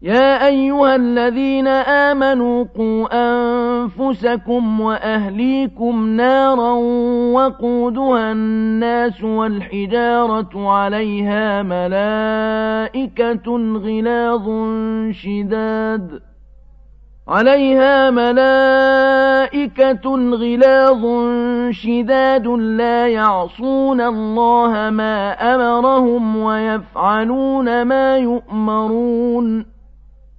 يا أيها الذين آمنوا قوا أنفسكم وأهليكم نارا وقودها الناس والحجارة عليها ملائكة غلاظ شداد لا يعصون الله ما أمرهم ويفعلون ما يؤمرون